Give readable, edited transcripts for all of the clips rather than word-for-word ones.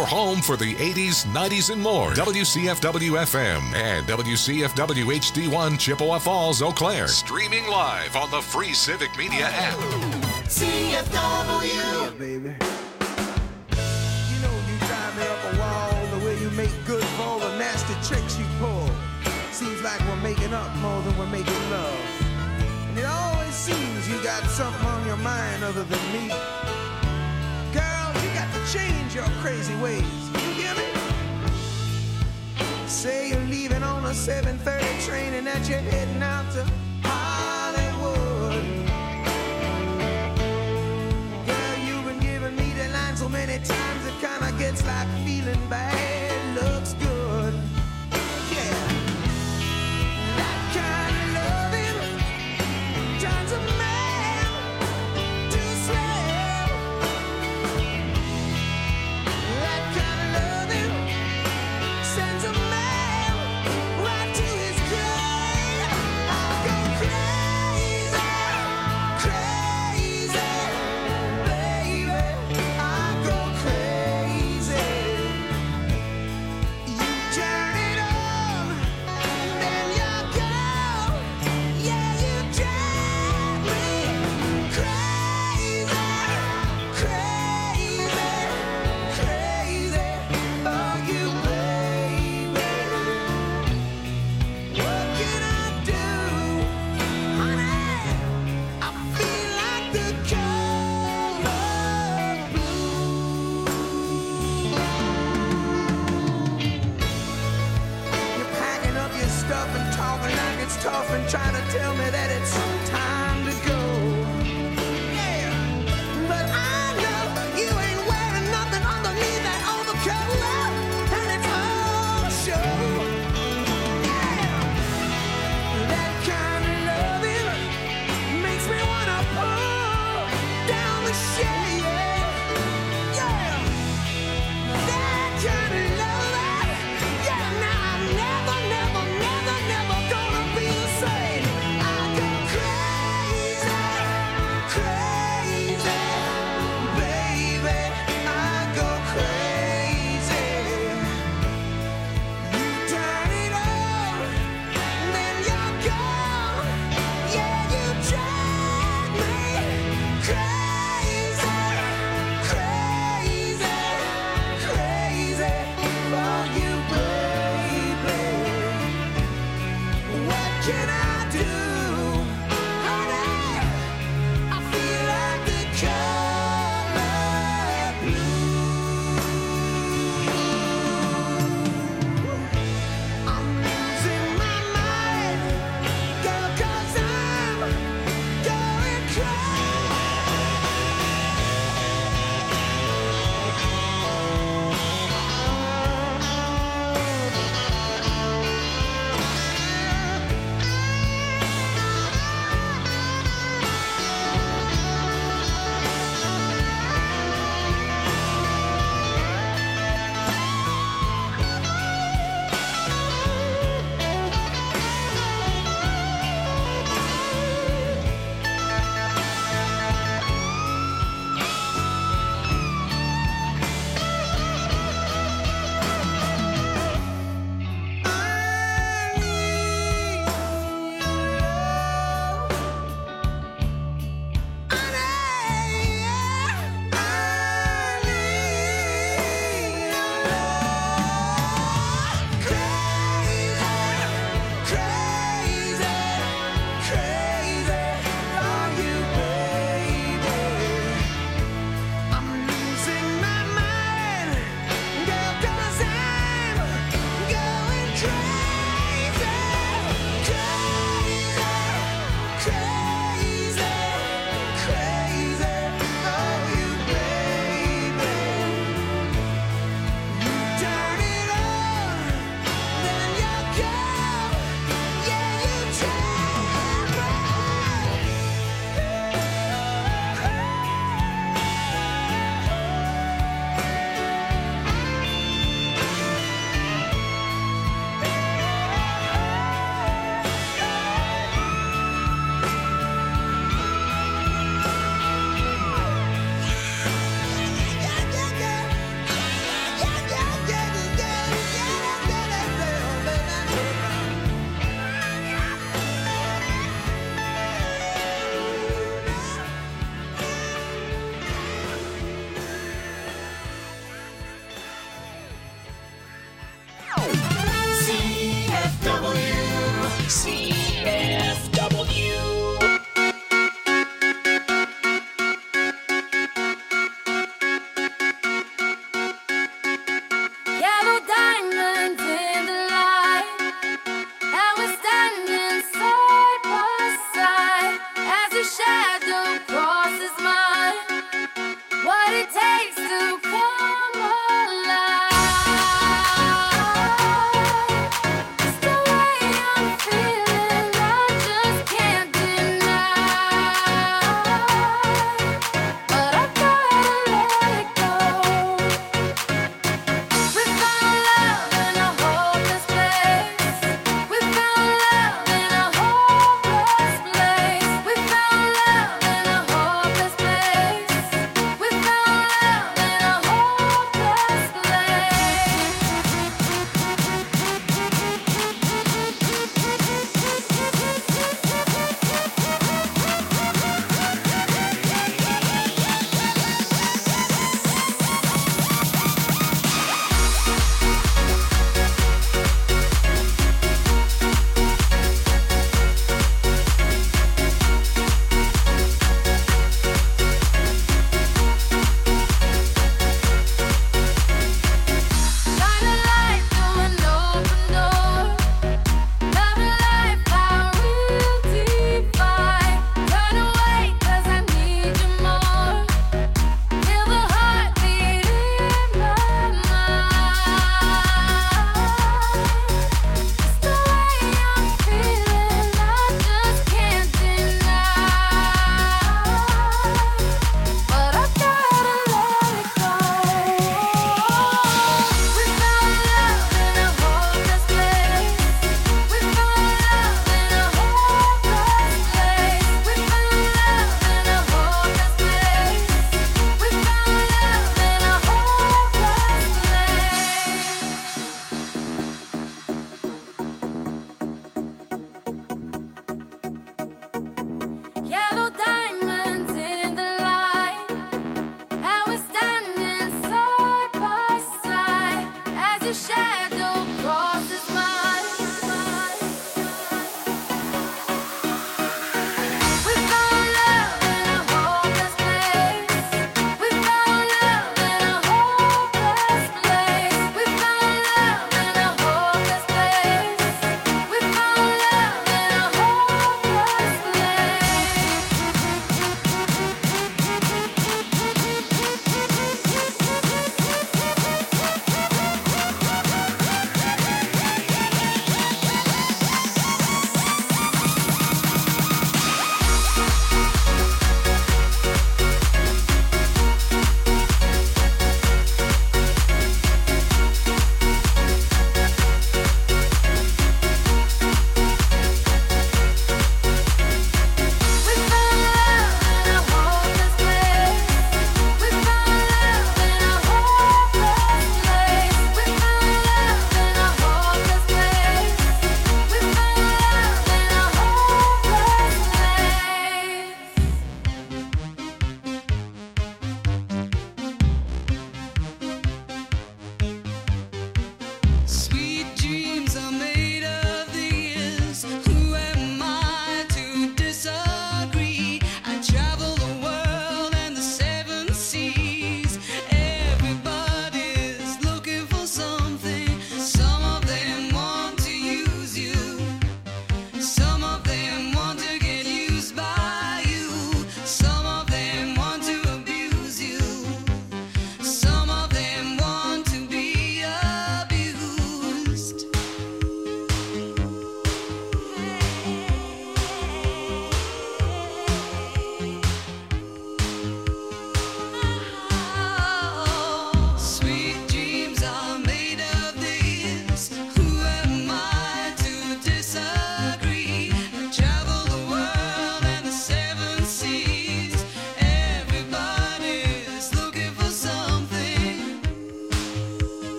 your home for the 80s, 90s, and more. WCFW-FM and WCFW HD1 Chippewa Falls, Eau Claire. Streaming live on the free Civic Media app. CFW. Yeah, baby. You know you drive me up a wall the way you make good for all the nasty tricks you pull. Seems like we're making up more than we're making love. And it always seems you got something on your mind other than me. Girl, you got to change your crazy ways. You hear me? Say you're leaving on a 7:30 train and that you're heading out to Hollywood. Girl, you've been giving me the line so many times it kinda gets like feeling bad looks good. Yeah. That kind of loving turns a man to a slave. That kind of loving sends a man right to his grave. I'll go crazy.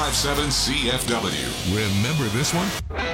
1057 CFW. Remember this one?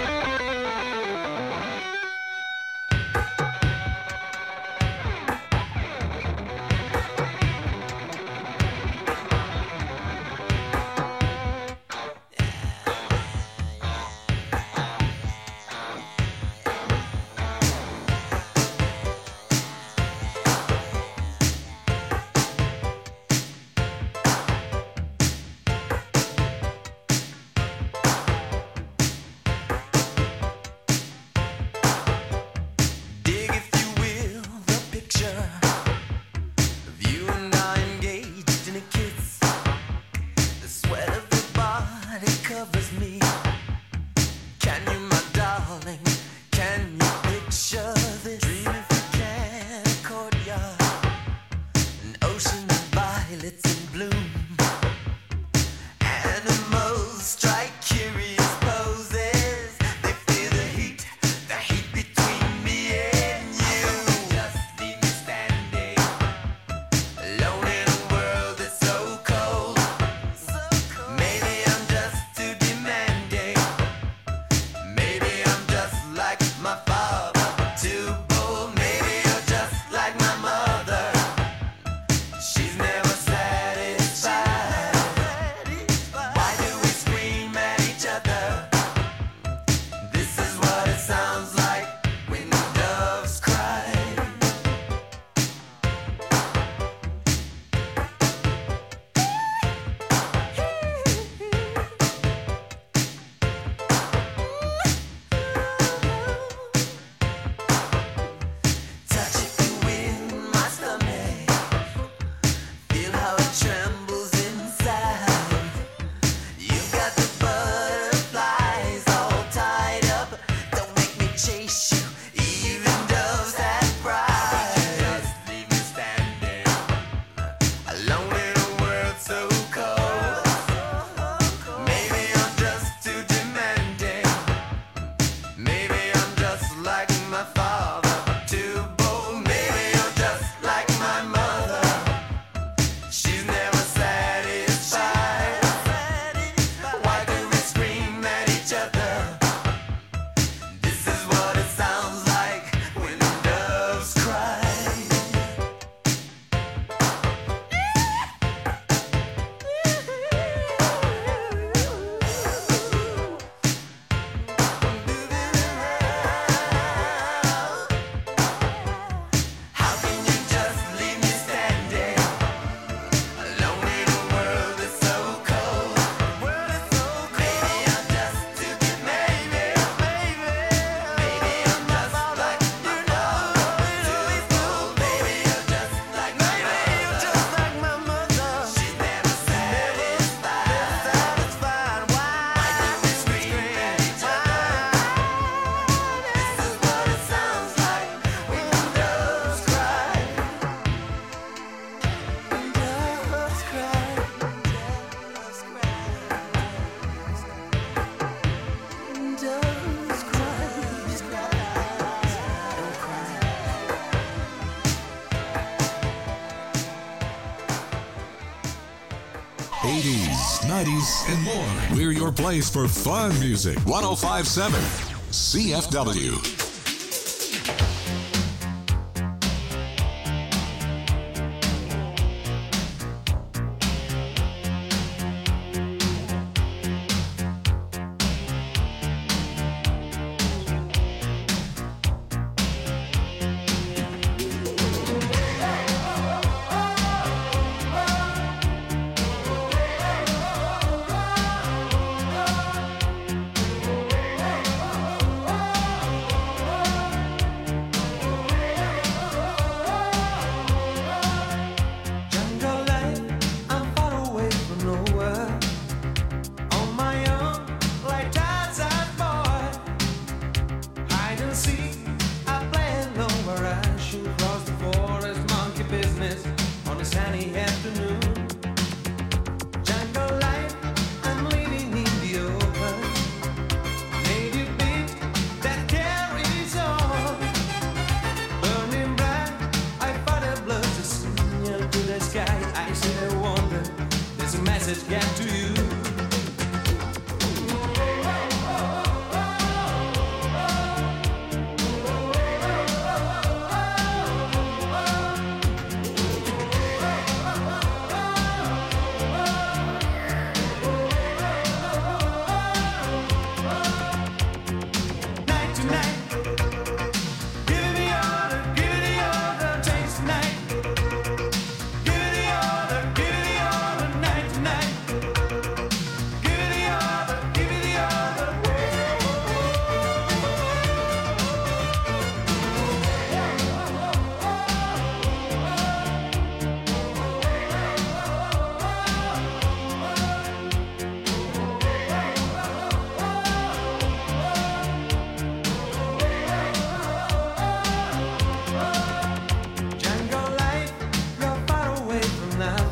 And more. We're your place for fun music. 1057 CFW. message get to you.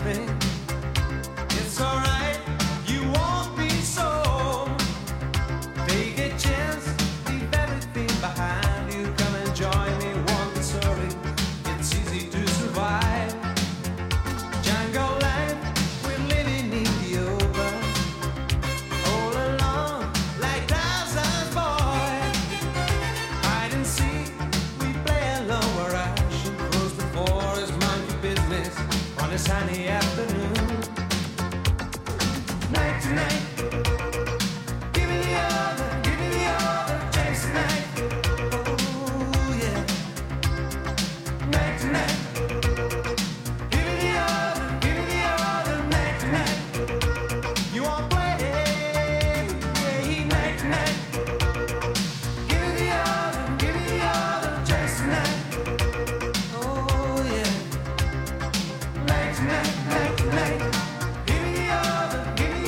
me. It's alright, you won't be so. Take a chance, leave everything behind you. Come and join me, won't be sorry. It's easy to survive. Jungle life, we're living in the open. All alone, like Tarzan's boy. Hide and seek, we play alone where I should close the forest, mind your business on a sunny afternoon. Night to night, give me the other chance tonight. Oh yeah. Night to night, give me the other night to night. You won't play, night to night. Give me the other chance tonight. Oh yeah. Night to night, night to night. Give me the other.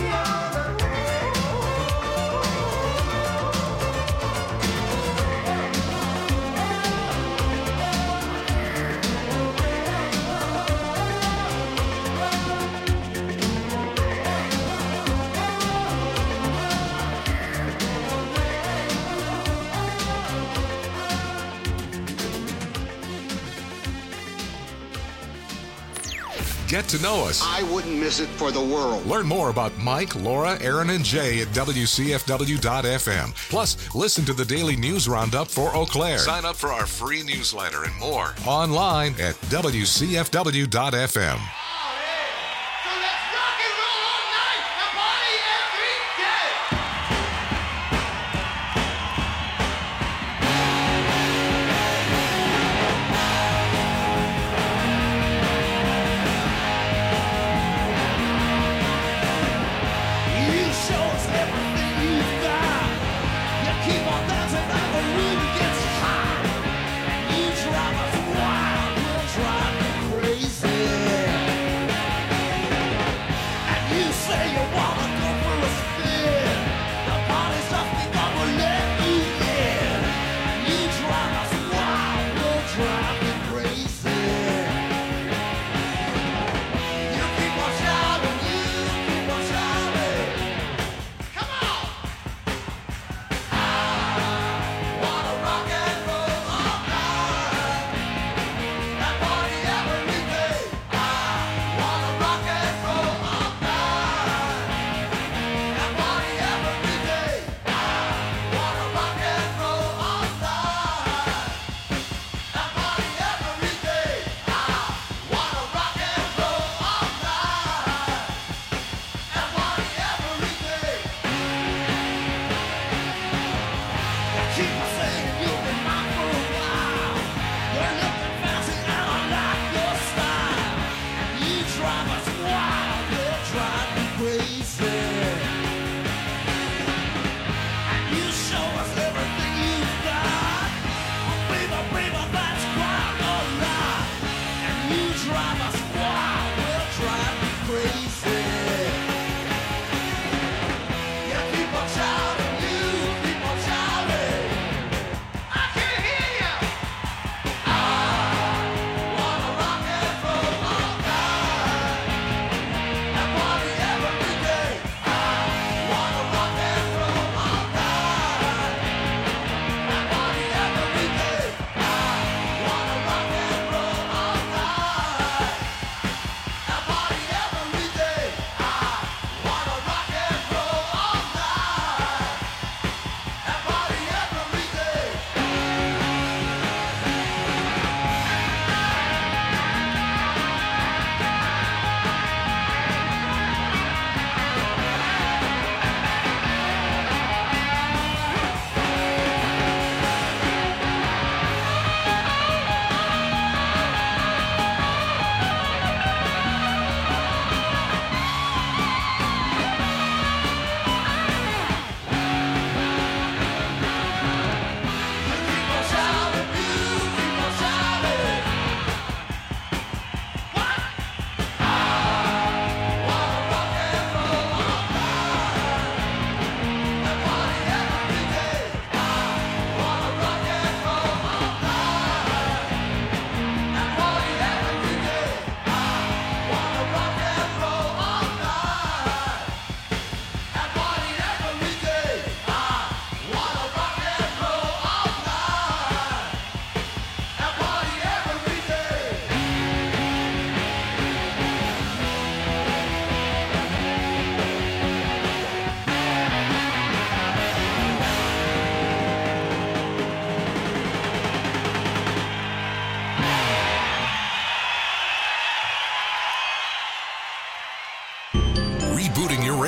Get to know us. I wouldn't miss it for the world. Learn more about Mike, Laura, Aaron, and Jay at WCFW.FM. Plus, listen to the daily news roundup for Eau Claire. Sign up for our free newsletter and more online at WCFW.FM.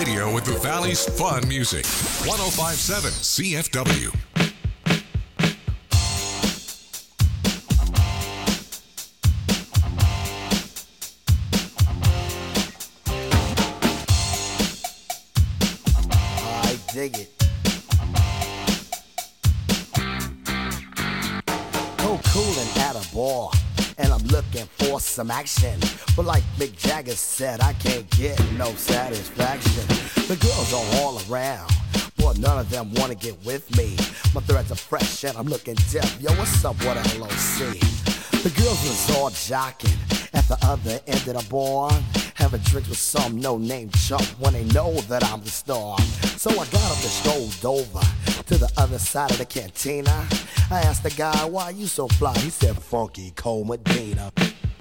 radio with the Valley's fun music. 105.7 CFW. I dig it. Coolin' at a bar, and I'm looking for some action. But like Mick Jagger said, I can't get no satisfaction. The girls are all around, but none of them wanna get with me. My threads are fresh and I'm looking deaf. Yo, what's up with LOC? The girls was all jocking at the other end of the bar, having drinks with some no-name chump when they know that I'm the star. So I got up and strolled over to the other side of the cantina. I asked the guy, why you so fly? He said, Funky Cole Medina.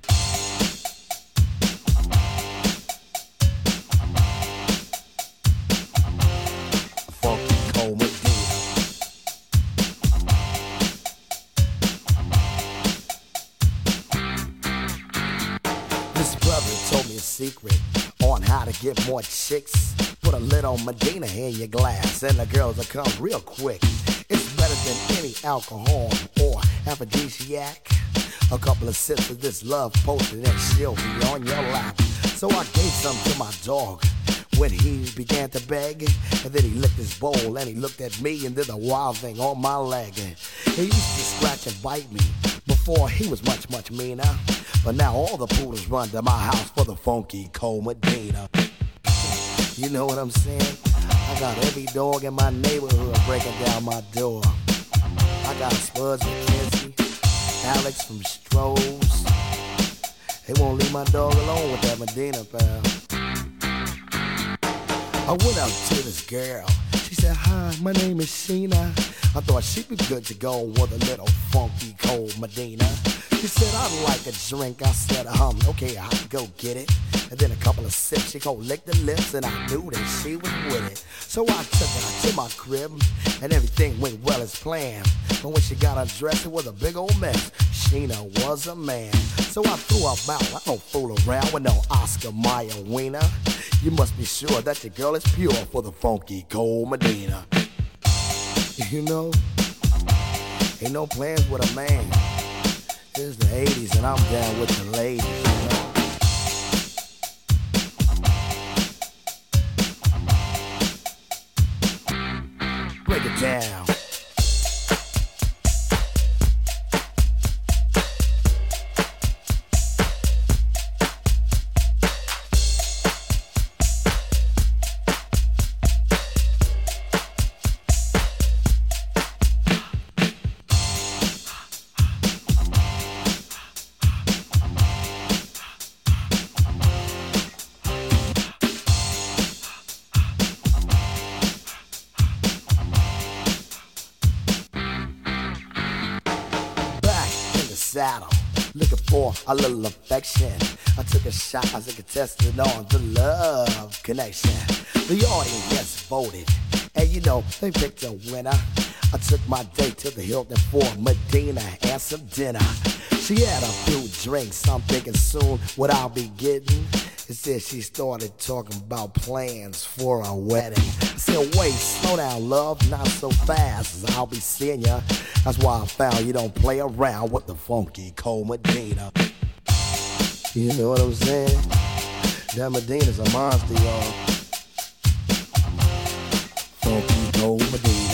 Funky Cole Medina. This brother told me a secret on how to get more chicks. Put a little Medina in your glass and the girls will come real quick. It's better than any alcohol or aphrodisiac. A couple of sips of this love potion and she'll be on your lap. So I gave some to my dog when he began to beg. And then he licked his bowl and he looked at me and did a wild thing on my leg. He used to scratch and bite me before he was much, much meaner. But now all the poodles run to my house for the Funky Cole Medina. You know what I'm saying? I got every dog in my neighborhood breaking down my door. I got Spuds McKenzie, Alex from Strohs. They won't leave my dog alone with that Medina, pal. I went out to this girl. She said, hi, my name is Sheena. I thought she'd be good to go with a little Funky Cole Medina. She said, I'd like a drink. I said, okay, I'll go get it. And then a couple of sips, she gon' lick the lips, and I knew that she was with it. So I took her to my crib, and everything went well as planned. But when she got undressed, it was a big old mess. Sheena was a man. So I threw her out. I don't fool around with no Oscar Mayer wiener. You must be sure that your girl is pure for the Funky Cole Medina. You know, ain't no plans with a man. It's the 80s and I'm down with the ladies, you know. Break it down. Saddle, looking for a little affection. I took a shot as a contestant on the love connection. The audience voted, and you know, they picked a winner. I took my date to the Hilton for Medina and some dinner. She had a few drinks, I'm thinking soon what I'll be getting. Instead she started talking about plans for a wedding. I said, wait, slow down, love, not so fast, I'll be seeing ya. That's why I found you don't play around with the Funky Cole Medina. You know what I'm saying? That Medina's a monster, y'all. Funky Cole Medina.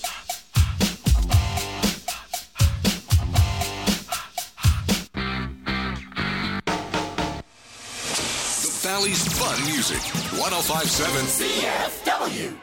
The Valley's fun music. 105.7 CFW.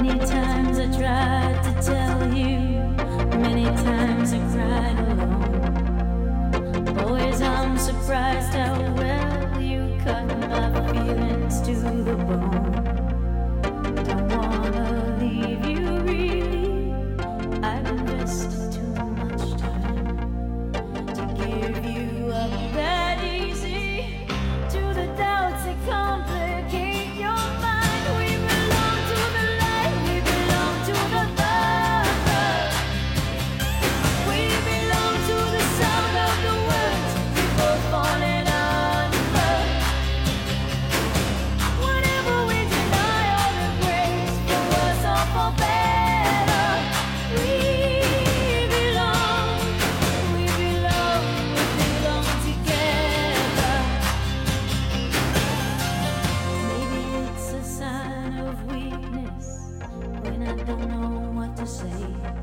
Many times I tried to tell you, many times I cried alone. Always I'm surprised how well you cut my feelings to the bone. Don't wanna leave you really, I've invested too much time to give you up that easy to the doubts that complicate your mind. We belong to the light, we belong to the love. We belong to the sound of the words we both falling under. Whatever we deny or embrace, for worse or for better, we belong together. Maybe it's a sign of weakness when I don't know what to say.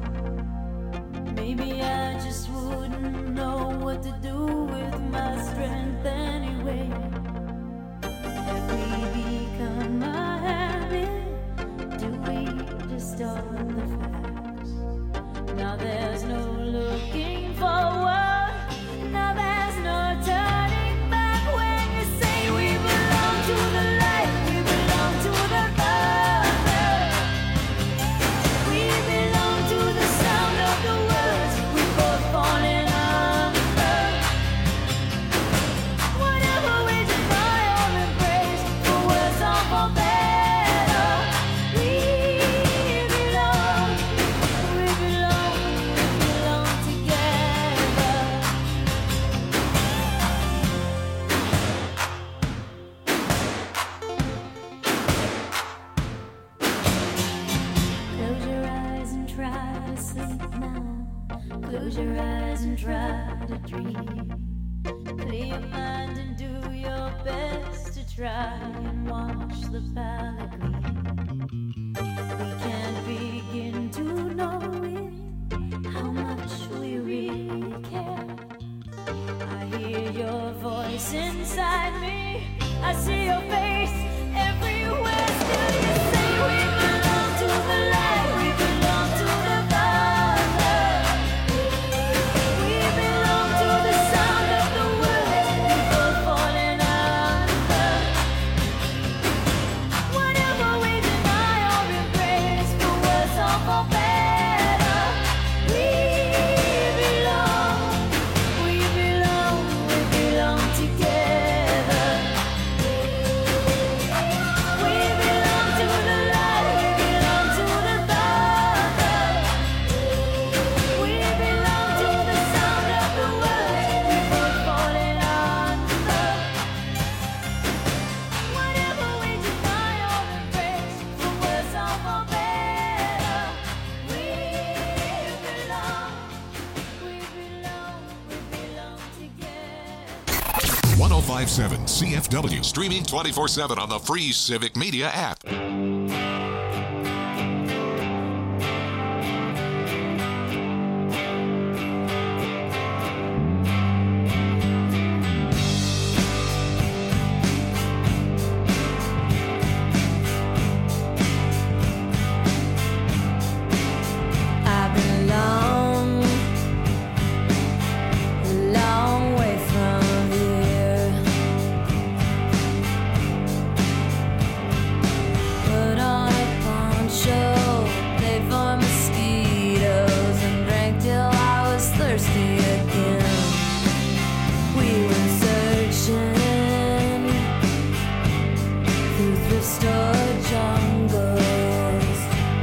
Maybe I just wouldn't know what to do with my strength anyway. Have we become a habit? Do we distort the facts? Now there's no looking forward. Now there's no turning back when you say we belong to the light, we belong to the love. We belong to the sound of the words we both falling under. Whatever we deny or embrace, for worse or for better, we belong together. Close your eyes and try to sleep now. Close your eyes and try to dream. Clear your mind and do your best to try and watch the palette gleam. We can't begin to know it, how much we really care. I hear your voice inside me, I see your face everywhere. Still you say we belong to the light, we belong to the love. We belong to the sound of the words we both falling under. Whatever we deny or embrace, for worse or for better, we belong together. We belong to the light, we belong to the love. We belong to the sound of the words we both falling under. Whatever we deny or embrace, for worse or for better, we belong together. 1057 CFW, streaming 24/7 on the free Civic Media app. I belong a long way from here. Put on a poncho, played for mosquitoes, and drank till I was thirsty again. We were searching through thrift store jungles.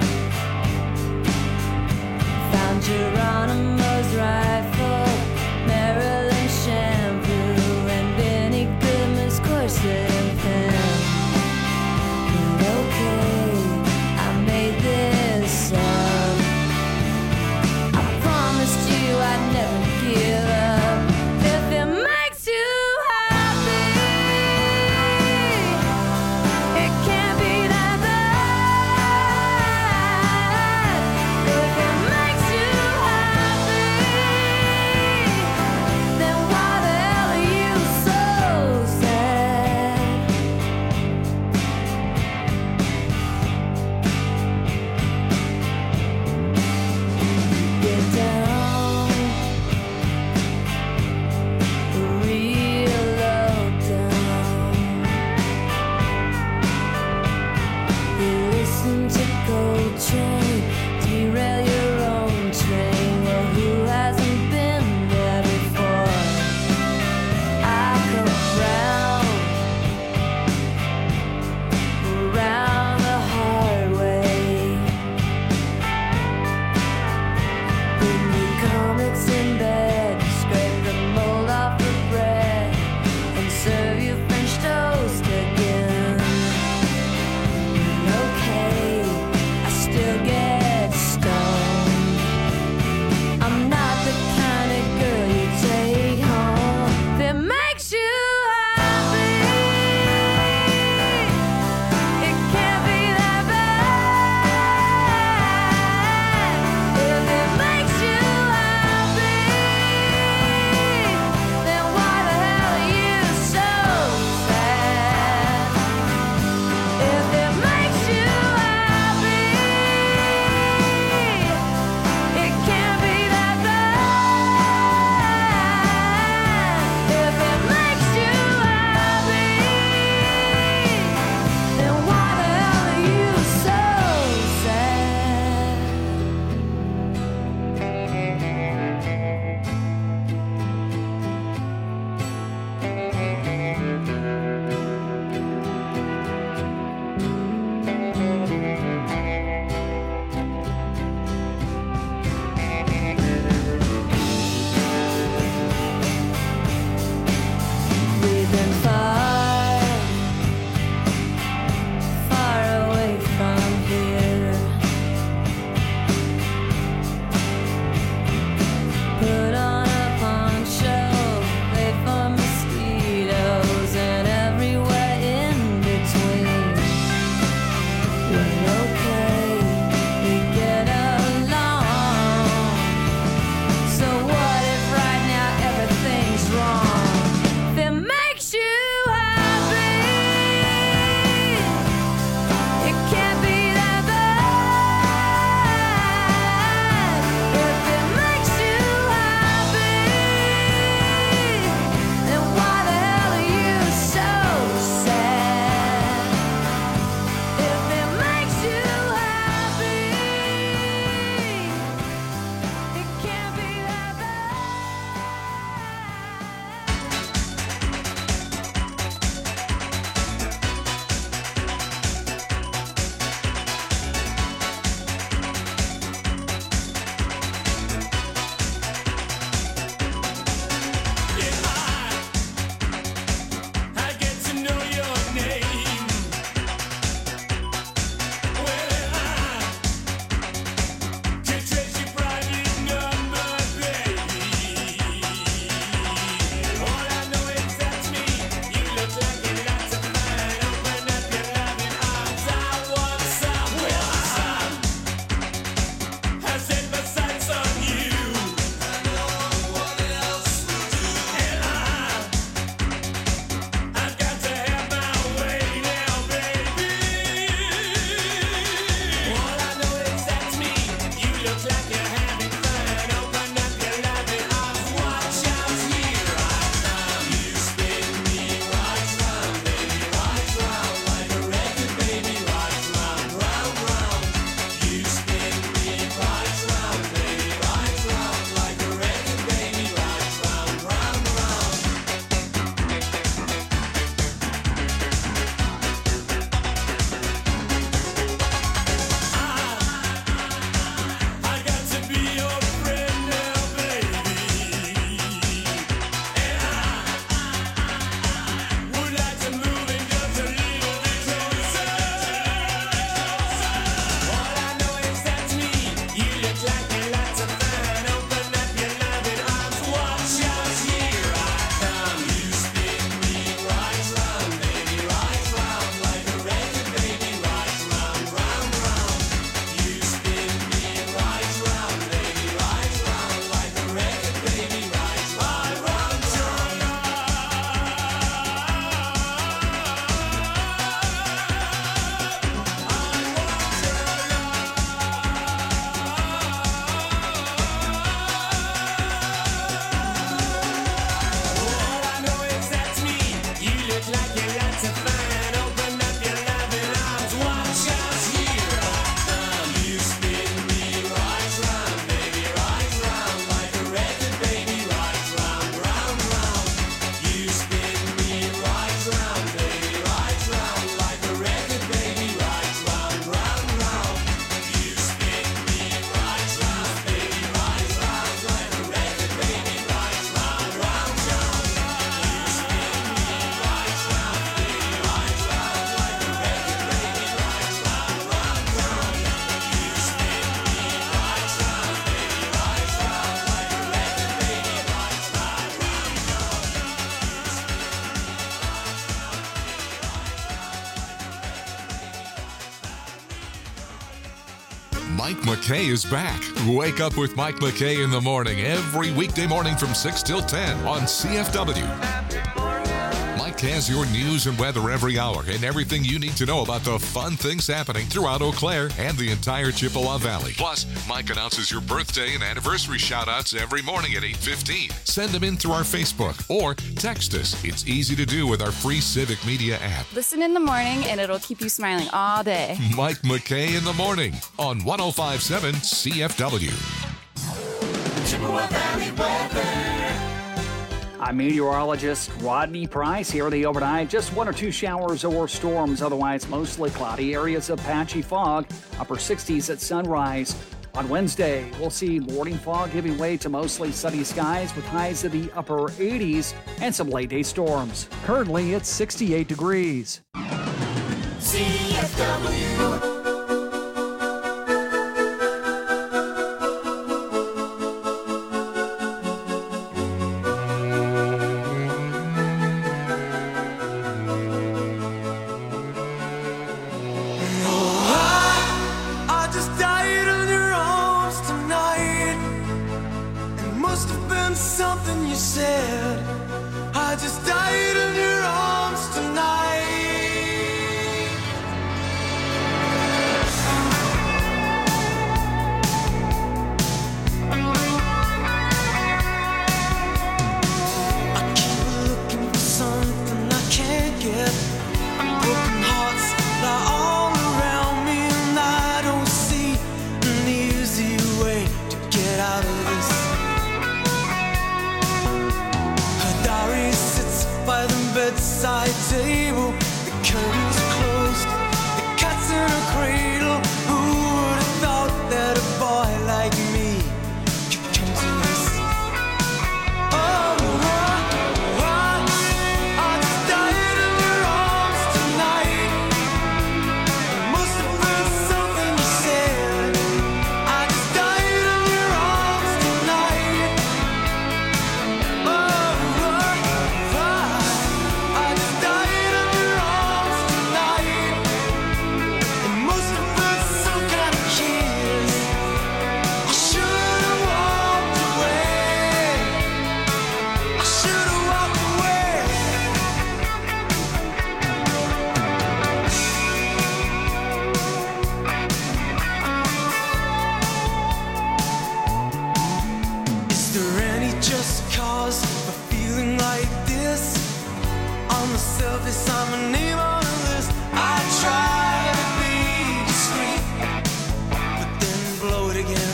Found Geronimo's rifle, Maryland shampoo, and Benny Goodman's corset and pen. But okay, I made this up. I promised you I'd never give up. If it makes you happy, it can't be Mike McKay is back. Wake up with Mike McKay in the morning every weekday morning from 6 till 10 on CFW. Mike has your news and weather every hour and everything you need to know about the fun things happening throughout Eau Claire and the entire Chippewa Valley. Plus, Mike announces your birthday and anniversary shout-outs every morning at 8:15. Send them in through our Facebook or text us. It's easy to do with our free Civic Media app. Listen in the morning and it'll keep you smiling all day. Mike McKay in the morning on 105.7 CFW. Chippewa Valley weather. I'm meteorologist Rodney Price here. The overnight, just 1 or 2 showers or storms, otherwise mostly cloudy. Areas of patchy fog, upper 60s at sunrise. On Wednesday, we'll see morning fog giving way to mostly sunny skies with highs in the upper 80s and some late-day storms. Currently, it's 68 degrees. CFW. Something you said, I just died in your arms tonight. I keep looking for something I can't get. Broken hearts lie all around me, and I don't see an easy way to get out of this. By the bedside table, the curtains are closed, the cat's in a cradle. Who would have thought that a boy like me could come to this? Oh, I just died in your arms tonight. It must have been something you said. I just died in your arms tonight. Surface, I'm a name on the list. I try to be discreet, but then blow it again.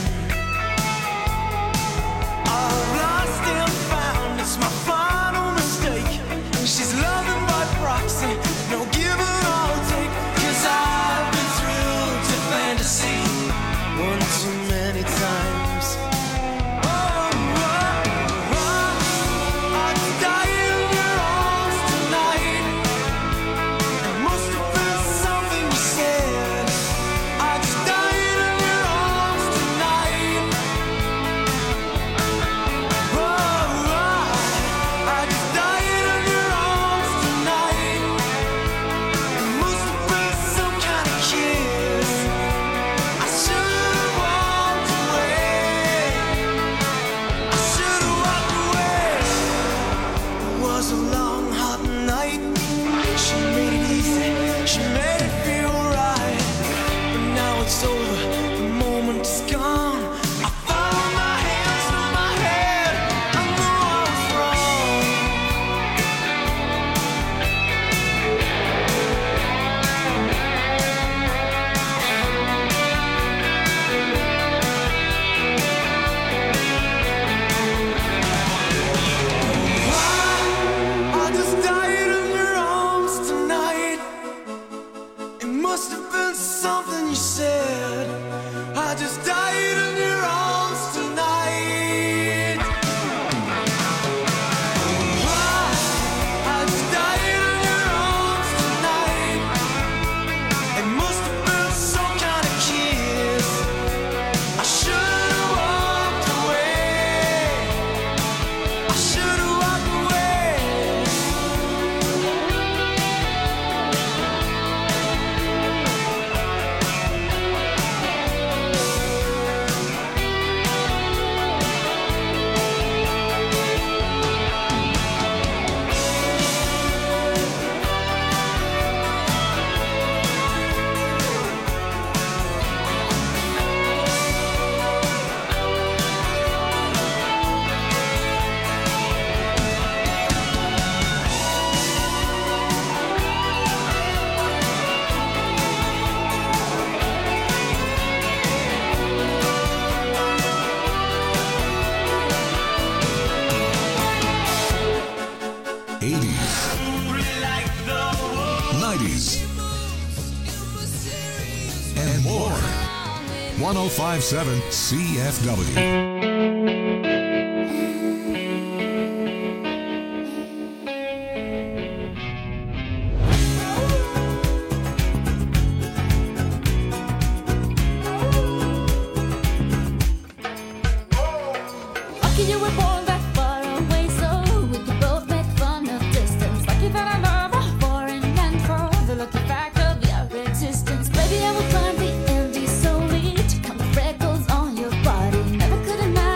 I've lost and found, it's my final mistake. She's loving by proxy, no give or take. 'Cause I've been thrilled to fantasy one too many times. and more. 105.7 CFW. Baby, I will climb the empty soul. Come freckles on your body. Never could imagine.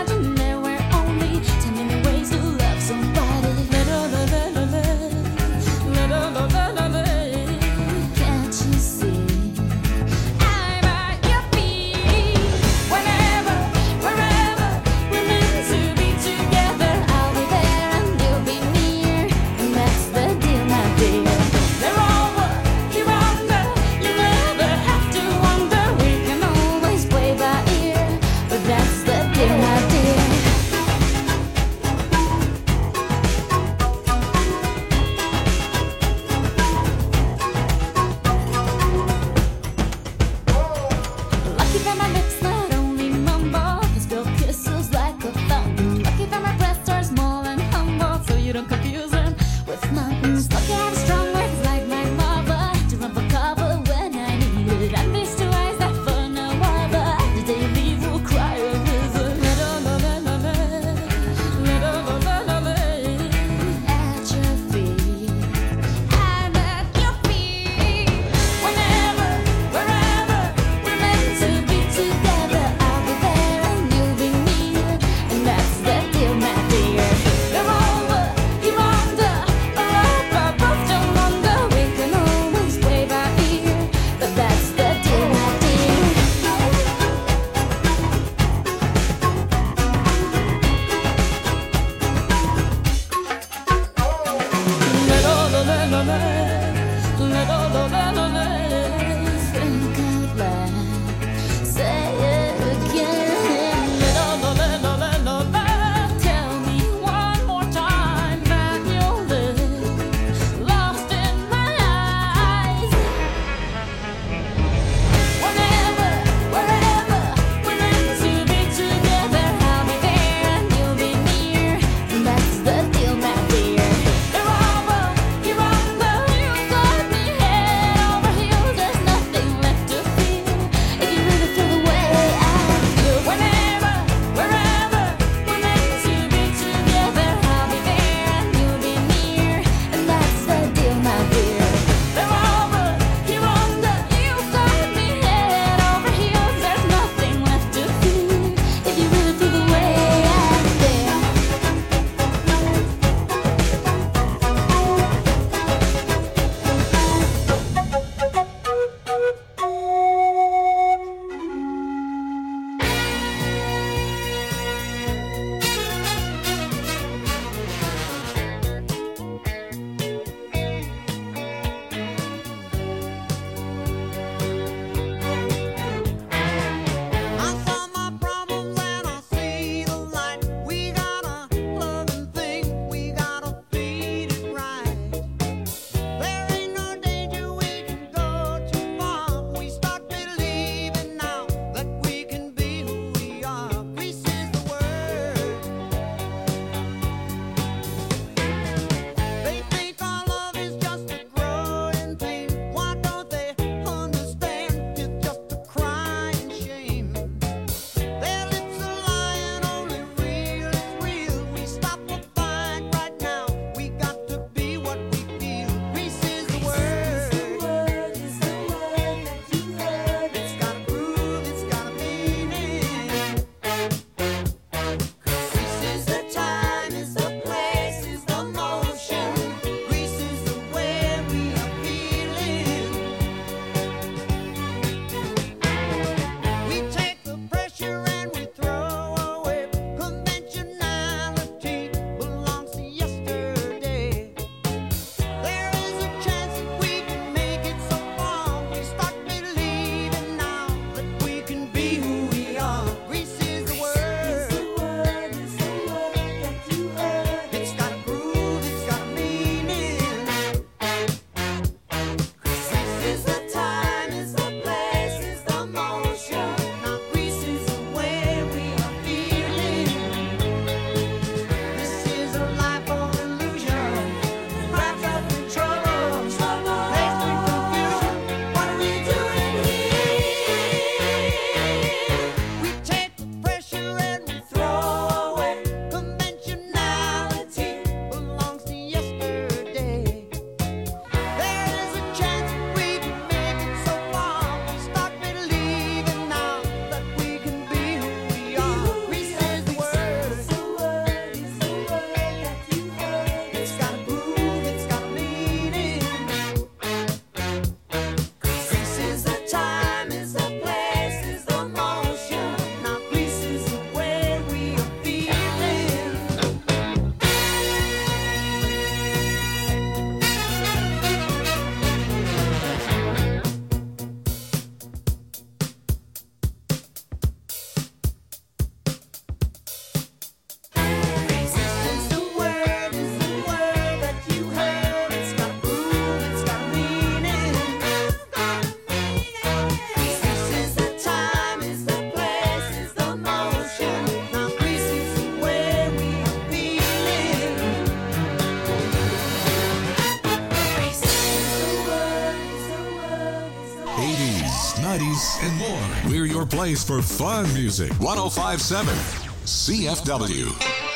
80s, 90s, and more. We're your place for fun music. 105.7 CFW.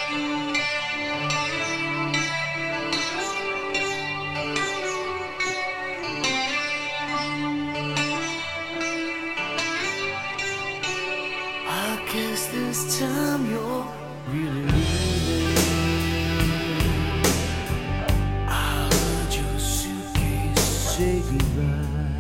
I guess this time you're really leaving. I heard your suitcase say goodbye.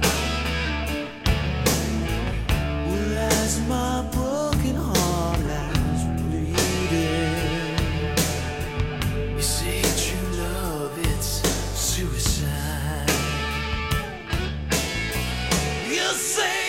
Well, as my broken heart lies bleeding, you say true love, it's suicide. You say